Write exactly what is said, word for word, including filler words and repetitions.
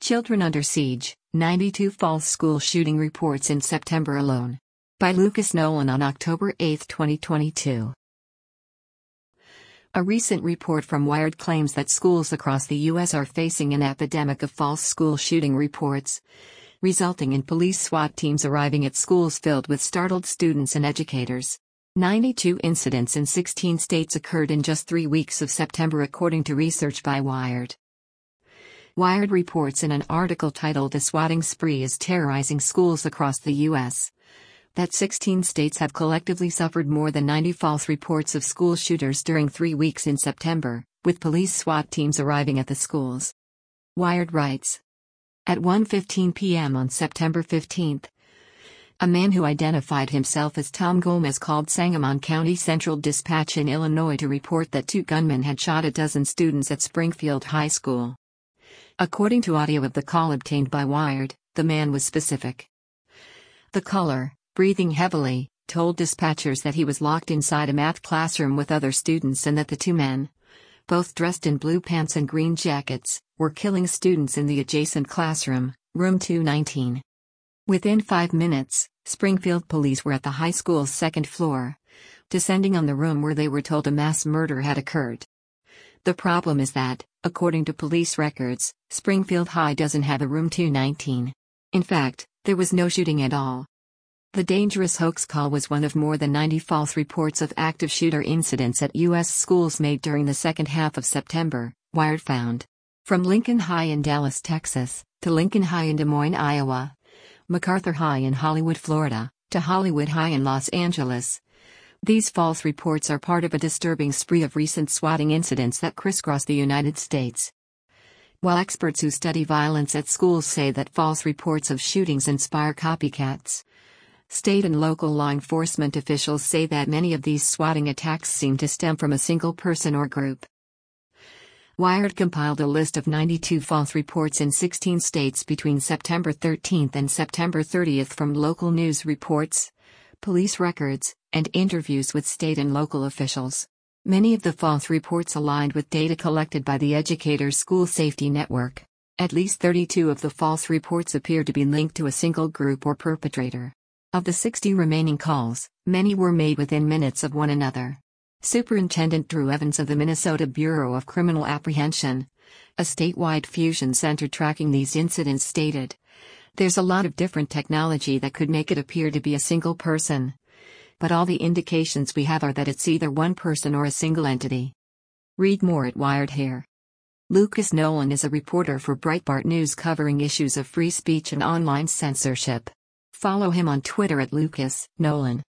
Children Under Siege, ninety-two false school shooting reports in September alone. By Lucas Nolan on October eighth, twenty twenty-two. A recent report from Wired claims that schools across the U S are facing an epidemic of false school shooting reports, resulting in police SWAT teams arriving at schools filled with startled students and educators. ninety-two incidents in sixteen states occurred in just three weeks of September, according to research by Wired. Wired reports in an article titled "The Swatting Spree is Terrorizing Schools Across the U S" that sixteen states have collectively suffered more than ninety false reports of school shooters during three weeks in September, with police SWAT teams arriving at the schools. Wired writes, at one fifteen p m on September fifteenth, a man who identified himself as Tom Gomez called Sangamon County Central Dispatch in Illinois to report that two gunmen had shot a dozen students at Springfield High School. According to audio of the call obtained by Wired, the man was specific. The caller, breathing heavily, told dispatchers that he was locked inside a math classroom with other students and that the two men, both dressed in blue pants and green jackets, were killing students in the adjacent classroom, room two nineteen. Within five minutes, Springfield police were at the high school's second floor, descending on the room where they were told a mass murder had occurred. The problem is that, according to police records, Springfield High doesn't have a room two nineteen. In fact, there was no shooting at all. The dangerous hoax call was one of more than ninety false reports of active shooter incidents at U S schools made during the second half of September, Wired found. From Lincoln High in Dallas, Texas, to Lincoln High in Des Moines, Iowa, MacArthur High in Hollywood, Florida, to Hollywood High in Los Angeles. These false reports are part of a disturbing spree of recent swatting incidents that crisscross the United States. While experts who study violence at schools say that false reports of shootings inspire copycats, state and local law enforcement officials say that many of these swatting attacks seem to stem from a single person or group. Wired compiled a list of ninety-two false reports in sixteen states between September thirteenth and September thirtieth from local news reports, police records, and interviews with state and local officials. Many of the false reports aligned with data collected by the Educators School Safety Network. At least thirty-two of the false reports appear to be linked to a single group or perpetrator. Of the sixty remaining calls, many were made within minutes of one another. Superintendent Drew Evans of the Minnesota Bureau of Criminal Apprehension, a statewide fusion center tracking these incidents, stated, "There's a lot of different technology that could make it appear to be a single person. But all the indications we have are that it's either one person or a single entity." Read more at Wired here. Lucas Nolan is a reporter for Breitbart News covering issues of free speech and online censorship. Follow him on Twitter at Lucas Nolan.